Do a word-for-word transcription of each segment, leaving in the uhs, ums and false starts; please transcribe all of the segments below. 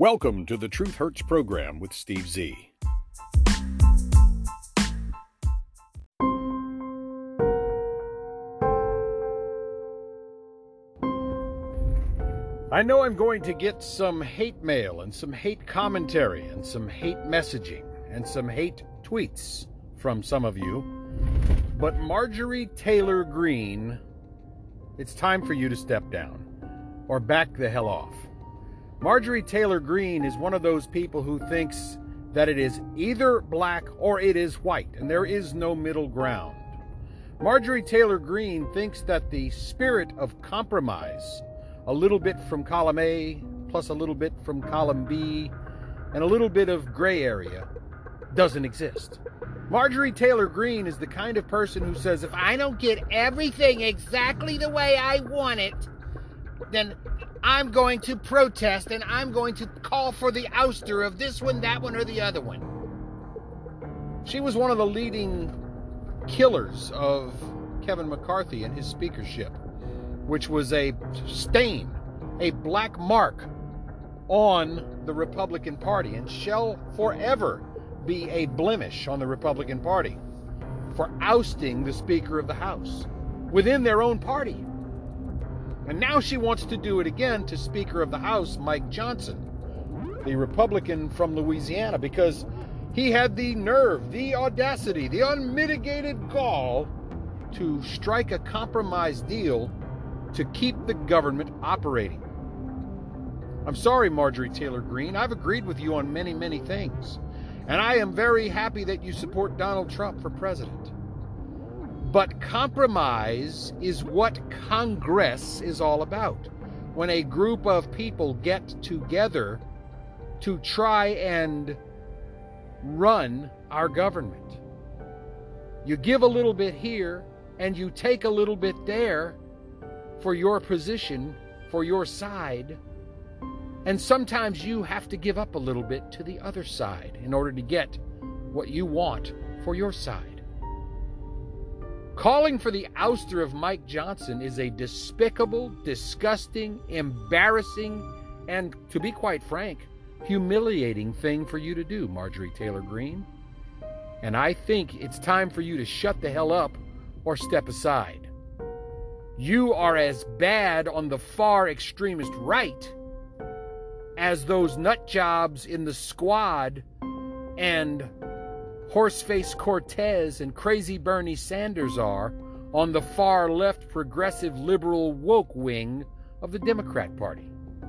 Welcome to the Truth Hurts program with Steve Z. I know I'm going to get some hate mail and some hate commentary and some hate messaging and some hate tweets from some of you, but Marjorie Taylor Greene, it's time for you to step down or back the hell off. Marjorie Taylor Greene is one of those people who thinks that it is either black or it is white, and there is no middle ground. Marjorie Taylor Greene thinks that the spirit of compromise, a little bit from column A, plus a little bit from column B, and a little bit of gray area, doesn't exist. Marjorie Taylor Greene is the kind of person who says, if I don't get everything exactly the way I want it, then I'm going to protest and I'm going to call for the ouster of this one, that one, or the other one. She was one of the leading killers of Kevin McCarthy and his speakership, which was a stain, a black mark on the Republican Party, and shall forever be a blemish on the Republican Party for ousting the Speaker of the House within their own party. And now she wants to do it again to Speaker of the House Mike Johnson, the Republican from Louisiana, because he had the nerve, the audacity, the unmitigated gall to strike a compromise deal to keep the government operating. I'm sorry, Marjorie Taylor Greene. I've agreed with you on many, many things. And I am very happy that you support Donald Trump for president. But compromise is what Congress is all about. When a group of people get together to try and run our government. You give a little bit here and you take a little bit there for your position, for your side. And sometimes you have to give up a little bit to the other side in order to get what you want for your side. Calling for the ouster of Mike Johnson is a despicable, disgusting, embarrassing, and, to be quite frank, humiliating thing for you to do, Marjorie Taylor Greene. And I think it's time for you to shut the hell up or step aside. You are as bad on the far extremist right as those nut jobs in the Squad and Horseface Cortez and Crazy Bernie Sanders are on the far left progressive liberal woke wing of the Democrat Party.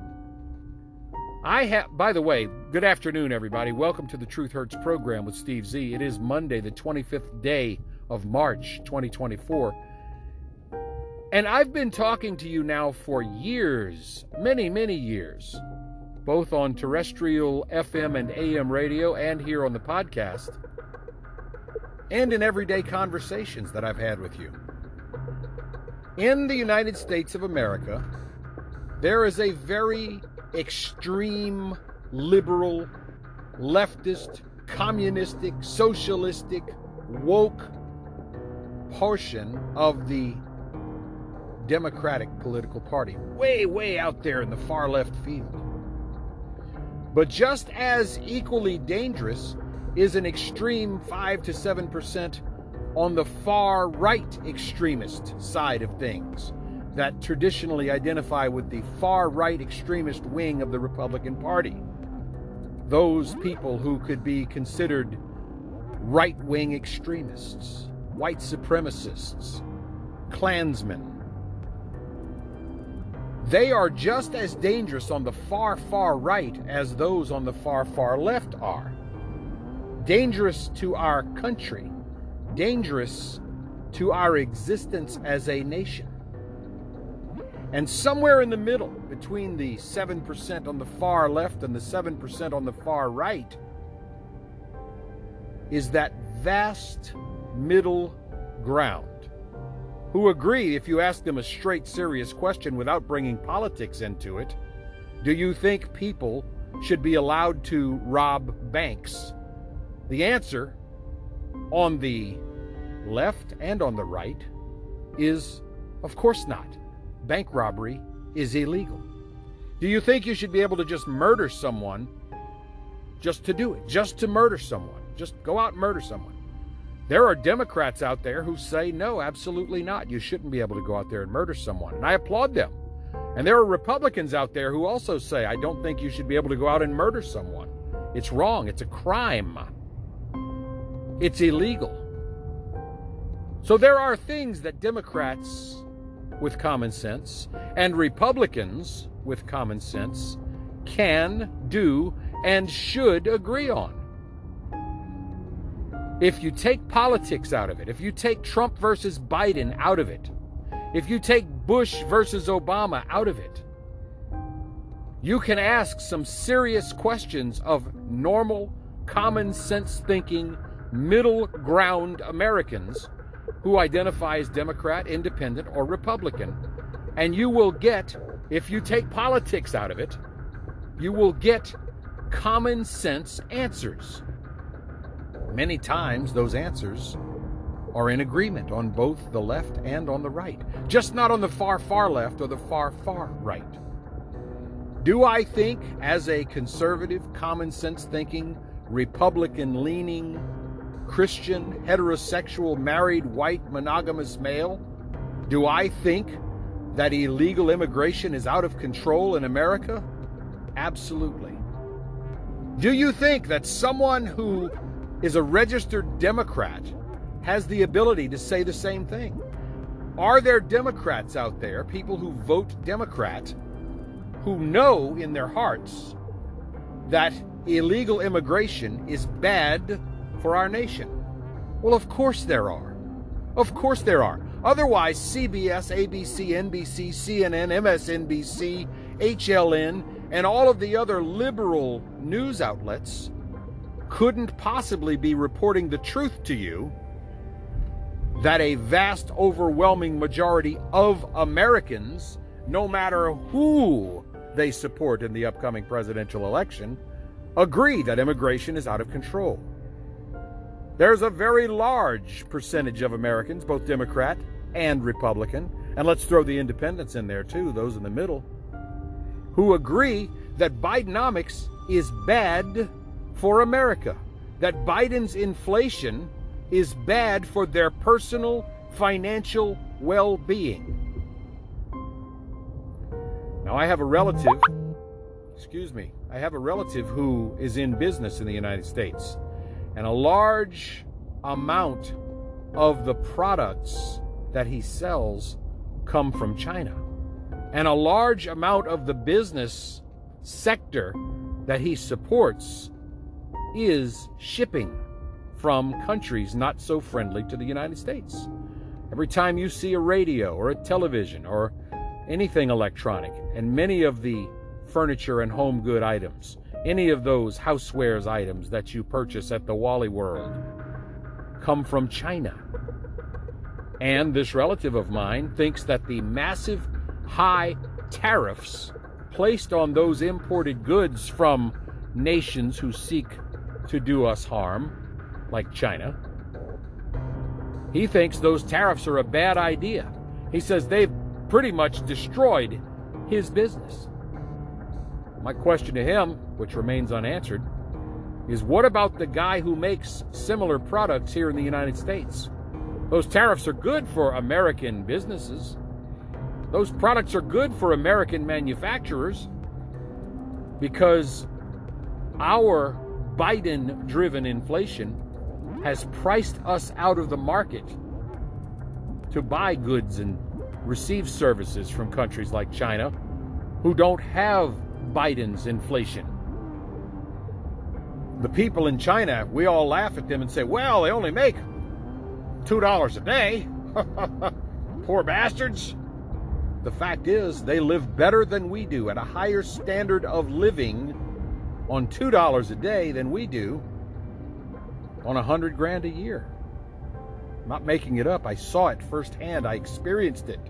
I have, by the way, good afternoon, everybody. Welcome to the Truth Hurts program with Steve Z. It is Monday, the twenty-fifth day of March, twenty twenty-four. And I've been talking to you now for years, many, many years, both on terrestrial F M and A M radio and here on the podcast, and in everyday conversations that I've had with you. In the United States of America, there is a very extreme, liberal, leftist, communistic, socialistic, woke portion of the Democratic political party, way, way out there in the far left field. But just as equally dangerous is an extreme five to seven percent on the far right extremist side of things that traditionally identify with the far right extremist wing of the Republican Party. Those people who could be considered right-wing extremists, white supremacists, Klansmen. They are just as dangerous on the far, far right as those on the far, far left are. Dangerous to our country, dangerous to our existence as a nation. And somewhere in the middle, between the seven percent on the far left and the seven percent on the far right, is that vast middle ground, who agree, if you ask them a straight, serious question without bringing politics into it, do you think people should be allowed to rob banks? The answer, on the left and on the right, is of course not. Bank robbery is illegal. Do you think you should be able to just murder someone just to do it, just to murder someone, just go out and murder someone? There are Democrats out there who say, no, absolutely not. You shouldn't be able to go out there and murder someone. And I applaud them. And there are Republicans out there who also say, I don't think you should be able to go out and murder someone. It's wrong. It's a crime. It's illegal. So there are things that Democrats with common sense and Republicans with common sense can do and should agree on. If you take politics out of it, if you take Trump versus Biden out of it, if you take Bush versus Obama out of it, you can ask some serious questions of normal, common sense thinking, middle ground Americans who identify as Democrat, Independent, or Republican. And you will get, if you take politics out of it, you will get common sense answers. Many times those answers are in agreement on both the left and on the right, just not on the far, far left or the far, far right. Do I think, as a conservative, common sense thinking, Republican leaning, Christian, heterosexual, married, white, monogamous male, do I think that illegal immigration is out of control in America? Absolutely. Do you think that someone who is a registered Democrat has the ability to say the same thing? Are there Democrats out there, people who vote Democrat, who know in their hearts that illegal immigration is bad for our nation? Well, of course there are. Of course there are. Otherwise, C B S, A B C, N B C, C N N, M S N B C, H L N, and all of the other liberal news outlets couldn't possibly be reporting the truth to you that a vast, overwhelming majority of Americans, no matter who they support in the upcoming presidential election, agree that immigration is out of control. There's a very large percentage of Americans, both Democrat and Republican, and let's throw the independents in there too, those in the middle, who agree that Bidenomics is bad for America, that Biden's inflation is bad for their personal financial well-being. Now, I have a relative, excuse me, I have a relative who is in business in the United States, and a large amount of the products that he sells come from China. And a large amount of the business sector that he supports is shipping from countries not so friendly to the United States. Every time you see a radio or a television or anything electronic, and many of the furniture and home good items, any of those housewares items that you purchase at the Wally World, come from China. And this relative of mine thinks that the massive high tariffs placed on those imported goods from nations who seek to do us harm, like China, he thinks those tariffs are a bad idea. He says they've pretty much destroyed his business. My question to him, which remains unanswered, is what about the guy who makes similar products here in the United States? Those tariffs are good for American businesses. Those products are good for American manufacturers because our Biden-driven inflation has priced us out of the market to buy goods and receive services from countries like China who don't have Biden's inflation. The people in China, we all laugh at them and say, well, they only make two dollars a day. Poor bastards. The fact is, they live better than we do, at a higher standard of living on two dollars a day than we do on a hundred grand a year. I'm not making it up. I saw it firsthand. I experienced it.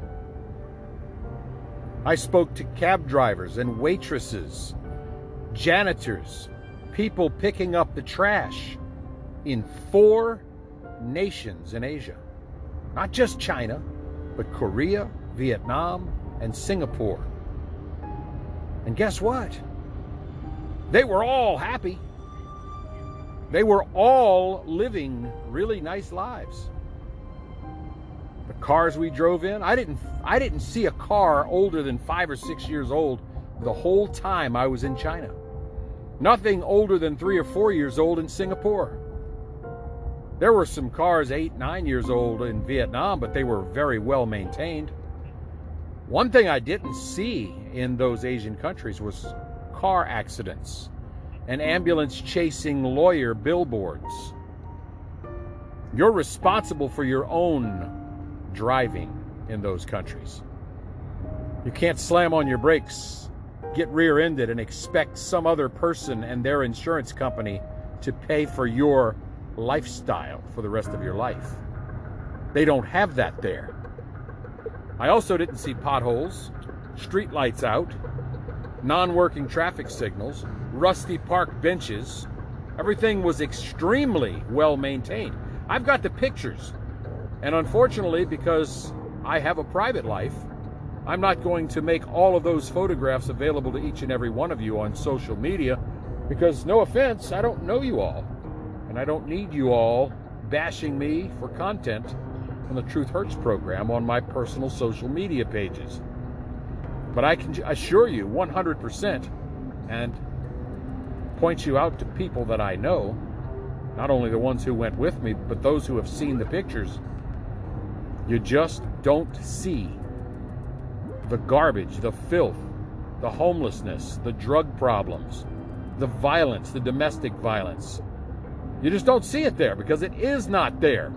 I spoke to cab drivers and waitresses, janitors, people picking up the trash in four nations in Asia. Not just China, but Korea, Vietnam, and Singapore. And guess what? They were all happy. They were all living really nice lives. The cars we drove in, I didn't I didn't see a car older than five or six years old the whole time I was in China. Nothing older than three or four years old in Singapore. There were some cars eight, nine years old in Vietnam, but they were very well maintained. One thing I didn't see in those Asian countries was car accidents and ambulance chasing lawyer billboards. You're responsible for your own driving in those countries. You can't slam on your brakes, get rear-ended, and expect some other person and their insurance company to pay for your lifestyle for the rest of your life. They don't have that there. I also didn't see potholes, street lights out, non-working traffic signals, rusty park benches. Everything was extremely well maintained. I've got the pictures. And unfortunately, because I have a private life, I'm not going to make all of those photographs available to each and every one of you on social media, because no offense, I don't know you all. And I don't need you all bashing me for content on the Truth Hurts program on my personal social media pages. But I can assure you one hundred percent and point you out to people that I know, not only the ones who went with me, but those who have seen the pictures. You just don't see the garbage, the filth, the homelessness, the drug problems, the violence, the domestic violence. You just don't see it there because it is not there.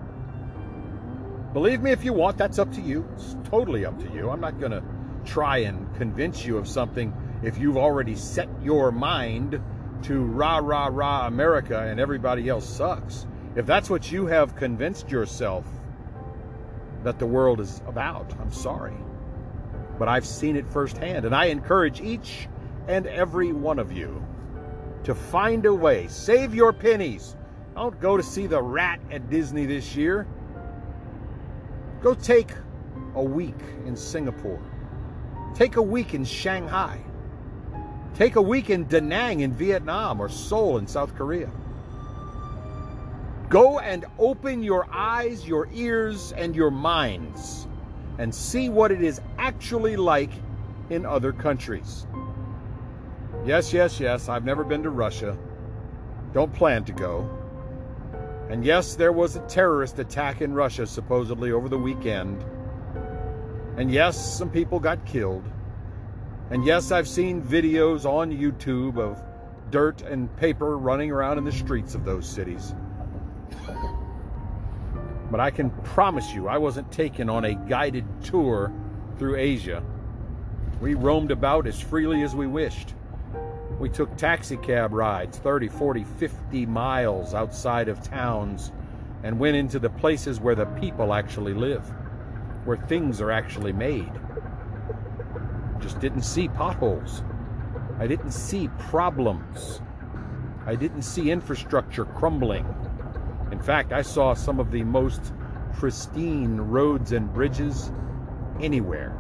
Believe me if you want, that's up to you. It's totally up to you. I'm not going to try and convince you of something if you've already set your mind to rah, rah, rah America and everybody else sucks. If that's what you have convinced yourself that the world is about, I'm sorry. But I've seen it firsthand, and I encourage each and every one of you to find a way. Save your pennies. Don't go to see The Rat at Disney this year. Go take a week in Singapore. Take a week in Shanghai. Take a week in Da Nang in Vietnam or Seoul in South Korea. Go and open your eyes, your ears, and your minds and see what it is actually like in other countries. Yes, yes, yes, I've never been to Russia. Don't plan to go. And yes, there was a terrorist attack in Russia supposedly over the weekend. And yes, some people got killed. And yes, I've seen videos on YouTube of dirt and paper running around in the streets of those cities. But I can promise you, I wasn't taken on a guided tour through Asia. We roamed about as freely as we wished. We took taxi cab rides, thirty, forty, fifty miles outside of towns, and went into the places where the people actually live, where things are actually made. Just didn't see potholes. I didn't see problems. I didn't see infrastructure crumbling. In fact, I saw some of the most pristine roads and bridges anywhere.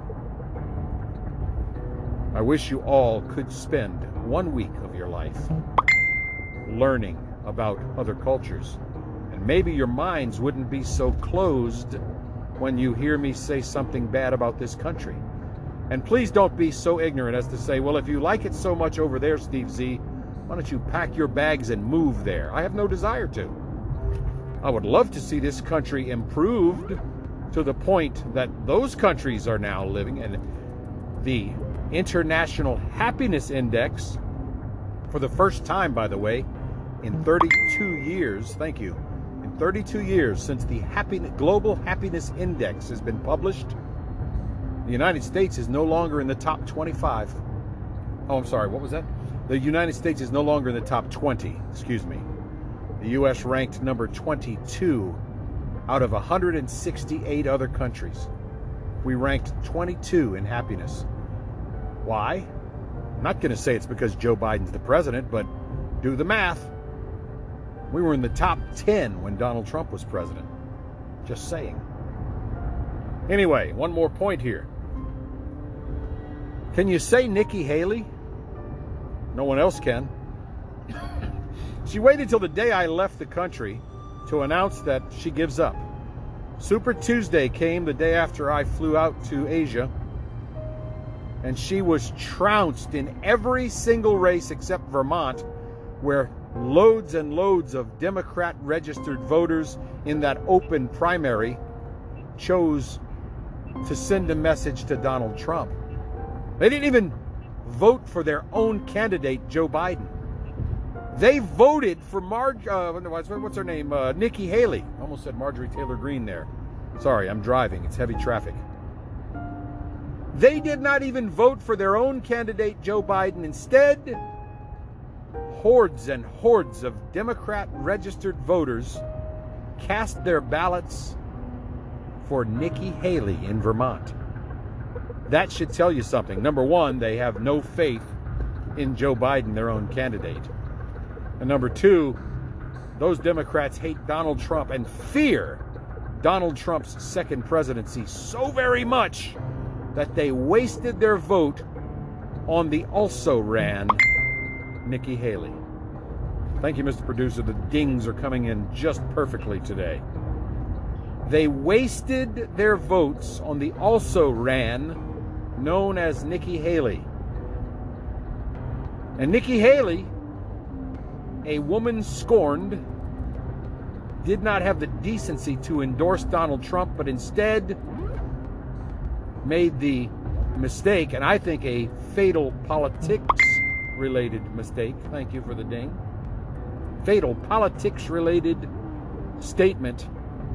I wish you all could spend one week of your life learning about other cultures. And maybe your minds wouldn't be so closed when you hear me say something bad about this country. And please don't be so ignorant as to say, well, if you like it so much over there, Steve Z, why don't you pack your bags and move there? I have no desire to. I would love to see this country improved to the point that those countries are now living, and the International Happiness Index, for the first time, by the way, in thirty-two years, thank you, in thirty-two years since the Happiness, Global Happiness Index has been published, the United States is no longer in the top twenty-five. Oh, I'm sorry, what was that? The United States is no longer in the top twenty, excuse me. The U S ranked number twenty-two out of one hundred sixty-eight other countries. We ranked twenty-two in happiness. Why? I'm not going to say it's because Joe Biden's the president, but do the math. We were in the top ten when Donald Trump was president. Just saying. Anyway, one more point here. Can you say Nikki Haley? No one else can. She waited till the day I left the country to announce that she gives up. Super Tuesday came the day after I flew out to Asia, and she was trounced in every single race except Vermont, where loads and loads of Democrat registered voters in that open primary chose to send a message to Donald Trump. They didn't even vote for their own candidate, Joe Biden. They voted for Marge, uh, what's her name? Uh, Nikki Haley. Almost said Marjorie Taylor Greene there. Sorry, I'm driving. It's heavy traffic. They did not even vote for their own candidate, Joe Biden. Instead, hordes and hordes of Democrat registered voters cast their ballots for Nikki Haley in Vermont. That should tell you something. Number one, they have no faith in Joe Biden, their own candidate. And number two, those Democrats hate Donald Trump and fear Donald Trump's second presidency so very much that they wasted their vote on the also ran Nikki Haley. Thank you, Mister Producer. The dings are coming in just perfectly today. They wasted their votes on the also ran known as Nikki Haley. And Nikki Haley, a woman scorned, did not have the decency to endorse Donald Trump, but instead made the mistake, and I think a fatal politics-related mistake, thank you for the ding, fatal politics-related statement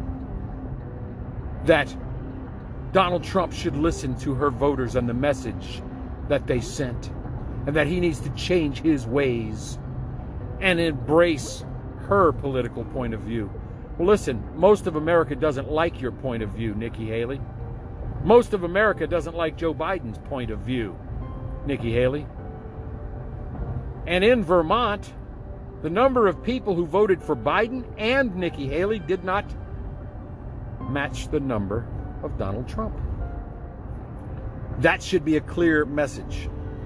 that Donald Trump should listen to her voters and the message that they sent, and that he needs to change his ways and embrace her political point of view. Well, listen, most of America doesn't like your point of view, Nikki Haley. Most of America doesn't like Joe Biden's point of view, Nikki Haley. And in Vermont, the number of people who voted for Biden and Nikki Haley did not match the number of Donald Trump. That should be a clear message.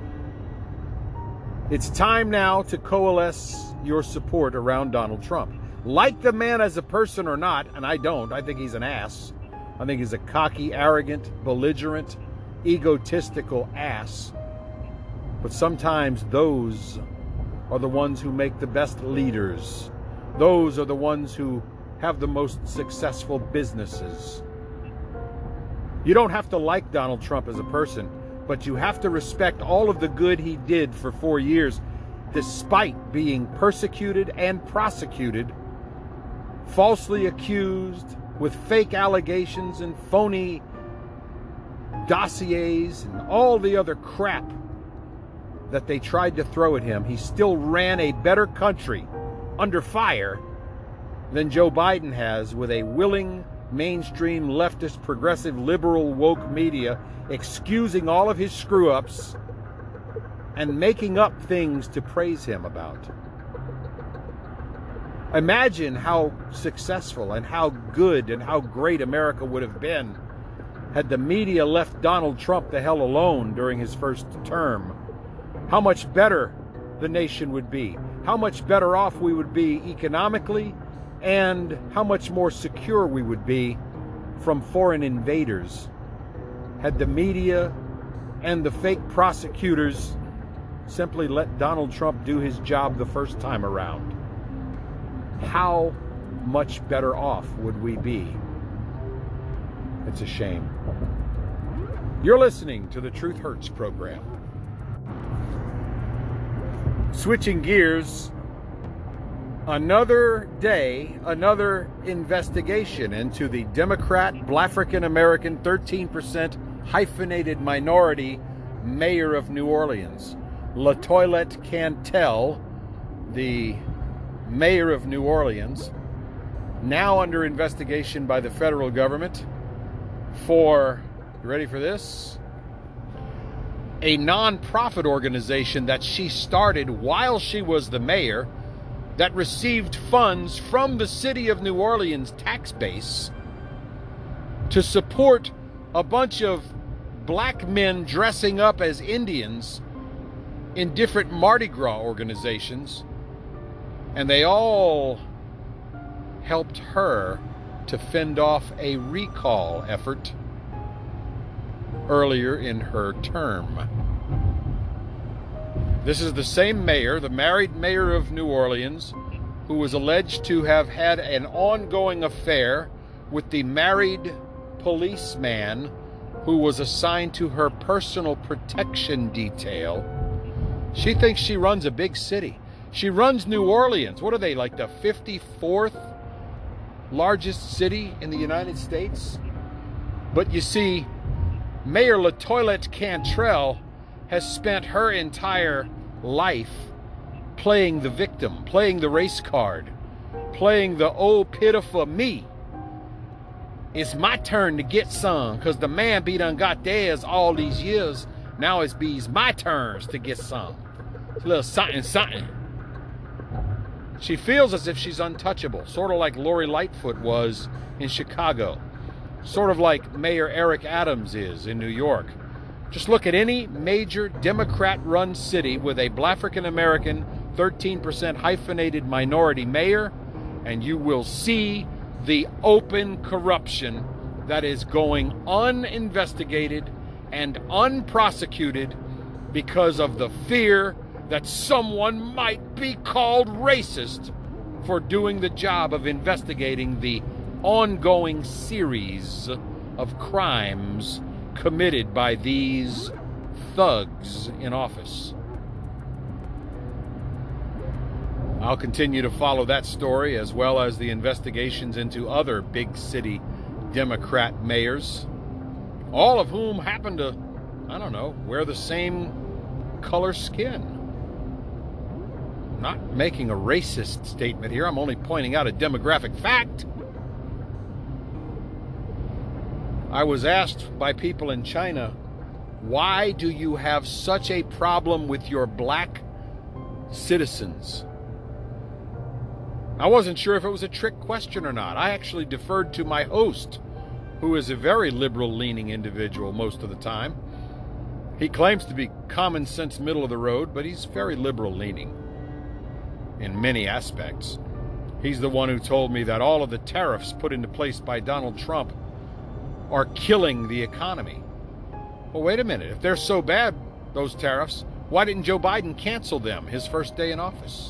It's time now to coalesce your support around Donald Trump. Like the man as a person or not, and I don't, I think he's an ass. I think he's a cocky, arrogant, belligerent, egotistical ass. But sometimes those are the ones who make the best leaders. Those are the ones who have the most successful businesses. You don't have to like Donald Trump as a person, but you have to respect all of the good he did for four years, despite being persecuted and prosecuted, falsely accused, with fake allegations and phony dossiers and all the other crap that they tried to throw at him. He still ran a better country under fire than Joe Biden has, with a willing mainstream leftist, progressive, liberal, woke media excusing all of his screw-ups and making up things to praise him about. Imagine how successful and how good and how great America would have been had the media left Donald Trump the hell alone during his first term. How much better the nation would be. How much better off we would be economically, and how much more secure we would be from foreign invaders had the media and the fake prosecutors simply let Donald Trump do his job the first time around. How much better off would we be? It's a shame. You're listening to the Truth Hurts program. Switching gears, another day, another investigation into the Democrat, African American, thirteen percent hyphenated minority mayor of New Orleans. LaToilette Cantel, the mayor of New Orleans, now under investigation by the federal government for, you ready for this? A non-profit organization that she started while she was the mayor that received funds from the city of New Orleans tax base to support a bunch of black men dressing up as Indians in different Mardi Gras organizations, and they all helped her to fend off a recall effort earlier in her term. This is the same mayor, the married mayor of New Orleans, who was alleged to have had an ongoing affair with the married policeman who was assigned to her personal protection detail. She thinks she runs a big city. She runs New Orleans. What are they, like the fifty-fourth largest city in the United States? But you see, Mayor LaToilette Cantrell has spent her entire life playing the victim, playing the race card, playing the oh pitiful me. It's my turn to get some, because the man be done got theirs all these years. Now it's be's my turns to get some. It's a little something, something. She feels as if she's untouchable, sort of like Lori Lightfoot was in Chicago, sort of like Mayor Eric Adams is in New York. Just look at any major Democrat-run city with a Black African-American, thirteen percent hyphenated minority mayor, and you will see the open corruption that is going uninvestigated and unprosecuted because of the fear that someone might be called racist for doing the job of investigating the ongoing series of crimes committed by these thugs in office. I'll continue to follow that story, as well as the investigations into other big city Democrat mayors, all of whom happen to, I don't know, wear the same color skin. I'm not making a racist statement here. I'm only pointing out a demographic fact. I was asked by people in China, why do you have such a problem with your black citizens? I wasn't sure if it was a trick question or not. I actually deferred to my host, who is a very liberal-leaning individual most of the time. He claims to be common sense, middle of the road, but he's very liberal-leaning in many aspects. He's the one who told me that all of the tariffs put into place by Donald Trump are killing the economy. Well, wait a minute. If they're so bad, those tariffs, why didn't Joe Biden cancel them his first day in office?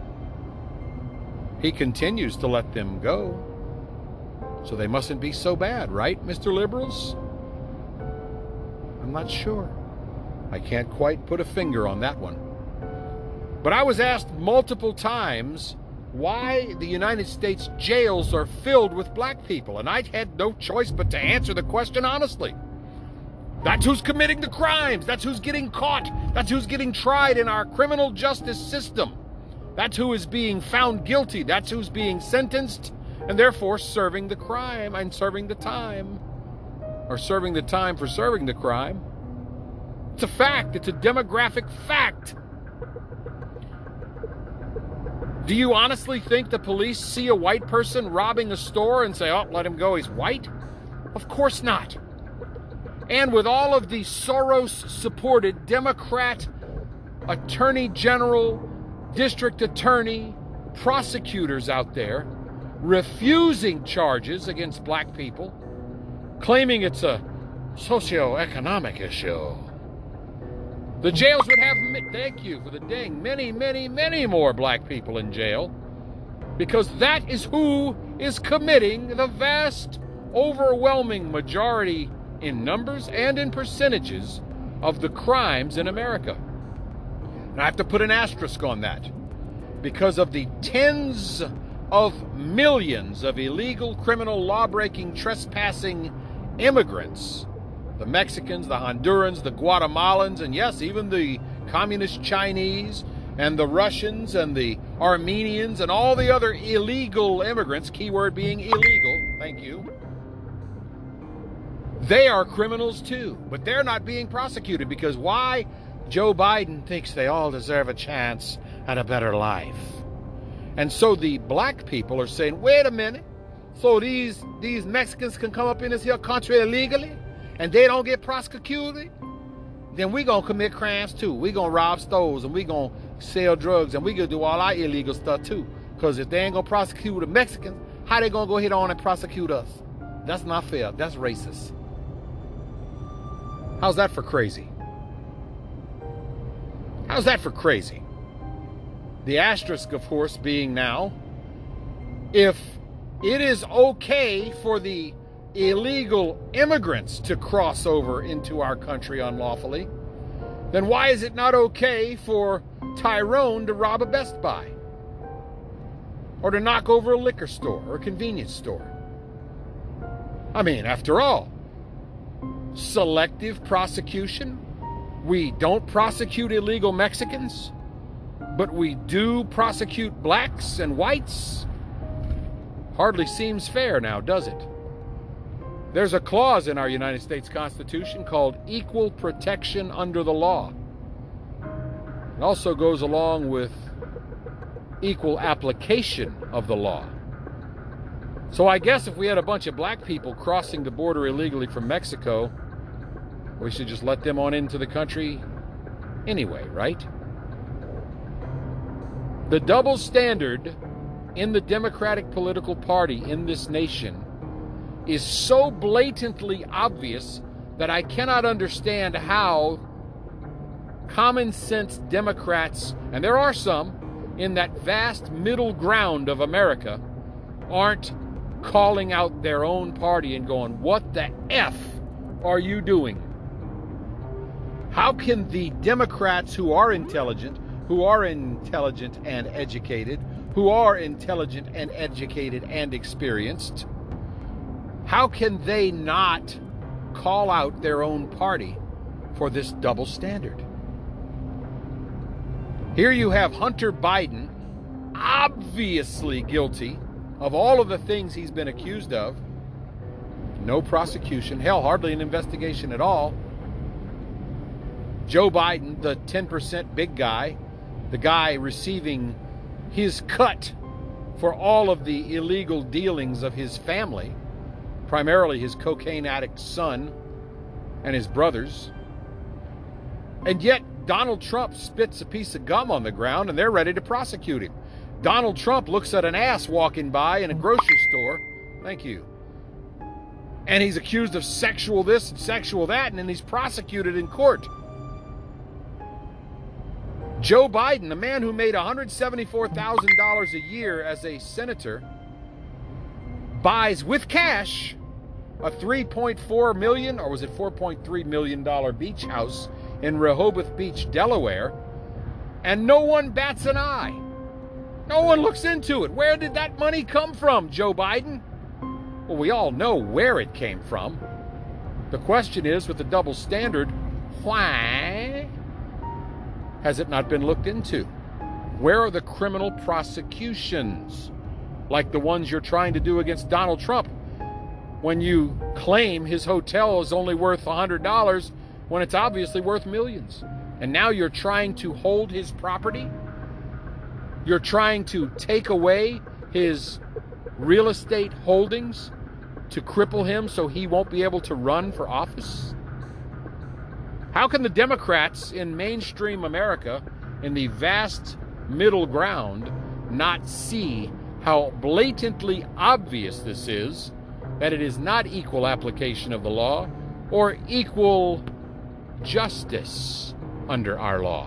He continues to let them go. So they mustn't be so bad, right, Mister Liberals? I'm not sure. I can't quite put a finger on that one. But I was asked multiple times why the United States jails are filled with black people, and I had no choice but to answer the question honestly. That's who's committing the crimes. That's who's getting caught. That's who's getting tried in our criminal justice system. That's who is being found guilty. That's who's being sentenced and therefore serving the crime and serving the time. Or serving the time for serving the crime. It's a fact. It's a demographic fact. Do you honestly think the police see a white person robbing a store and say, oh, let him go, he's white? Of course not. And with all of the Soros-supported Democrat Attorney General, District Attorney, prosecutors out there refusing charges against black people, claiming it's a socioeconomic issue, the jails would have, thank you for the ding, many, many, many more black people in jail, because that is who is committing the vast, overwhelming majority in numbers and in percentages of the crimes in America. And I have to put an asterisk on that, because of the tens of millions of illegal, criminal, law-breaking, trespassing immigrants, the Mexicans, the Hondurans, the Guatemalans, and yes, even the communist Chinese, and the Russians, and the Armenians, and all the other illegal immigrants, keyword being illegal, thank you. They are criminals too, but they're not being prosecuted because why? Joe Biden thinks they all deserve a chance at a better life. And so the black people are saying, wait a minute, so these, these Mexicans can come up in this here country illegally and they don't get prosecuted, then we gonna commit crimes too. We gonna rob stores, and we gonna sell drugs, and we gonna do all our illegal stuff too. Because if they ain't gonna prosecute the Mexicans, how they gonna go ahead on and prosecute us? That's not fair. That's racist. How's that for crazy? How's that for crazy? The asterisk, of course, being now, if it is okay for the illegal immigrants to cross over into our country unlawfully, then why is it not okay for Tyrone to rob a Best Buy? Or to knock over a liquor store or a convenience store? I mean, after all, selective prosecution. We don't prosecute illegal Mexicans, but we do prosecute blacks and whites. Hardly seems fair now, does it? There's a clause in our United States Constitution called equal protection under the law. It also goes along with equal application of the law. So I guess if we had a bunch of black people crossing the border illegally from Mexico, we should just let them on into the country anyway, right? The double standard in the Democratic political party in this nation is so blatantly obvious that I cannot understand how common sense Democrats, and there are some in that vast middle ground of America, aren't calling out their own party and going, what the F are you doing? How can the Democrats who are intelligent, who are intelligent and educated, who are intelligent and educated and experienced, how can they not call out their own party for this double standard? Here you have Hunter Biden, obviously guilty of all of the things he's been accused of. No prosecution, hell, hardly an investigation at all. Joe Biden, the ten percent big guy, the guy receiving his cut for all of the illegal dealings of his family, primarily his cocaine addict son and his brothers. And yet Donald Trump spits a piece of gum on the ground and they're ready to prosecute him. Donald Trump looks at an ass walking by in a grocery store. Thank you. And he's accused of sexual this and sexual that, and then he's prosecuted in court. Joe Biden, the man who made one hundred seventy-four thousand dollars a year as a senator, buys with cash a three point four million dollars, or was it four point three million dollars beach house in Rehoboth Beach, Delaware, and no one bats an eye. No one looks into it. Where did that money come from, Joe Biden? Well, we all know where it came from. The question is, with the double standard, why has it not been looked into? Where are the criminal prosecutions, like the ones you're trying to do against Donald Trump, when you claim his hotel is only worth one hundred dollars when it's obviously worth millions? And now you're trying to hold his property? You're trying to take away his real estate holdings to cripple him so he won't be able to run for office? How can the Democrats in mainstream America, in the vast middle ground, not see how blatantly obvious this is, that it is not equal application of the law or equal justice under our law?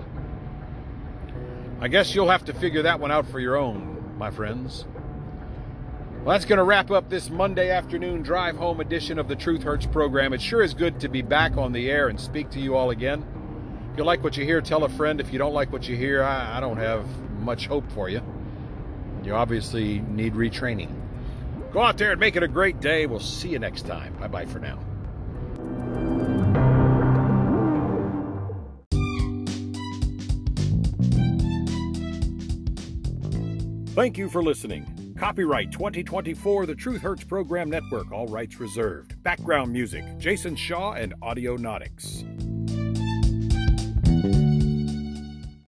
I guess you'll have to figure that one out for your own, my friends. Well, that's going to wrap up this Monday afternoon drive home edition of the Truth Hurts program. It sure is good to be back on the air and speak to you all again. If you like what you hear, tell a friend. If you don't like what you hear, I, I don't have much hope for you. You obviously need retraining. Go out there and make it a great day. We'll see you next time. Bye-bye for now. Thank you for listening. Copyright twenty twenty-four, the Truth Hurts Program Network. All rights reserved. Background music, Jason Shaw and Audionautics.